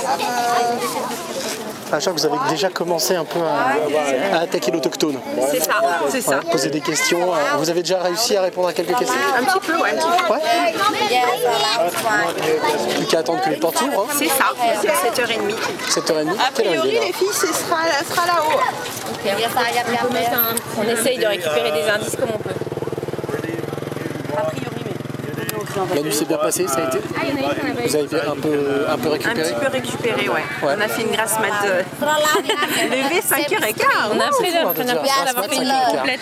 Je crois que vous avez déjà commencé un peu à attaquer l'autochtone. C'est ça, c'est ça. Poser des questions. Vous avez déjà réussi à répondre à quelques questions? Un petit peu, ouais. Ouais. Plus qu'à attendre que les portes s'ouvrent. C'est ça, c'est 7h30. 7h30. A priori, les filles, ce sera là-haut. On essaye de récupérer des indices comme on peut. La nuit s'est bien passée, ça a été? Vous avez un peu récupéré? Un petit peu récupéré, ouais. On a fait une grasse mat levé 5h15. On a appris d'avoir fait une complète.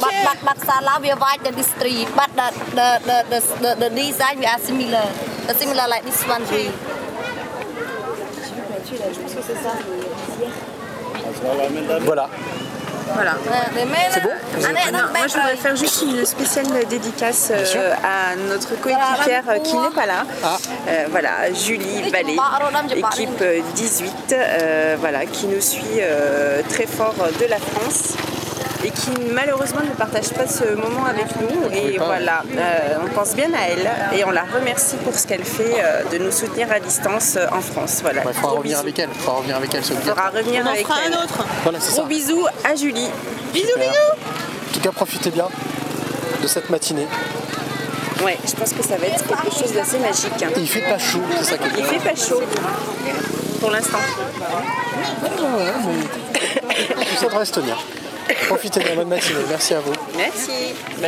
Voilà. Voilà. C'est bon? Moi je voudrais faire juste une spéciale dédicace à notre coéquipière qui n'est pas là. Voilà, Julie Vallée, équipe 18, voilà, qui nous suit très fort de la France et qui malheureusement ne partage pas ce moment avec nous. Et voilà, on pense bien à elle et on la remercie pour ce qu'elle fait de nous soutenir à distance en France. Voilà. Il faudra revenir avec elle. Il faudra revenir avec elle. On fera revenir avec elle. Voilà, c'est ça. Gros bisous à Julie. Bisous, Super. bisous. En tout cas, profitez bien de cette matinée. Ouais, je pense que ça va être quelque chose d'assez magique. Et il fait pas chaud, c'est ça qui est Il bien. fait pas chaud pour l'instant. Ouais, mais tout ça devrait se tenir. Profitez de la bonne matinée. Merci à vous. Merci.